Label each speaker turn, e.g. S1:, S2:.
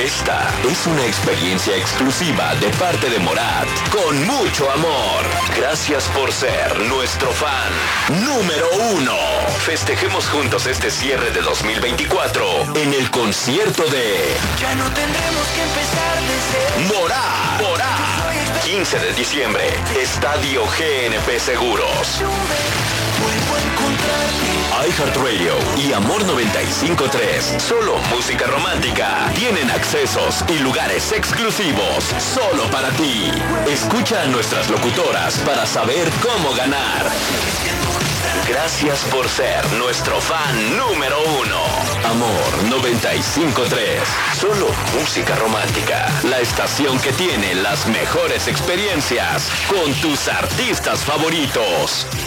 S1: Esta es una experiencia exclusiva de parte de Morat, con mucho amor. Gracias por ser nuestro fan número 1. Festejemos juntos este cierre de 2024 en el concierto de
S2: Ya no tendremos que empezar de cero.
S1: Morat. 15 de diciembre, Estadio GNP Seguros.
S2: Vuelvo a encontrarte.
S1: iHeartRadio y Amor 95.3, solo música romántica, tienen accesos y lugares exclusivos solo para ti. Escucha a nuestras locutoras para saber cómo ganar. Gracias por ser nuestro fan número 1. Amor 95.3, solo música romántica, la estación que tiene las mejores experiencias con tus artistas favoritos.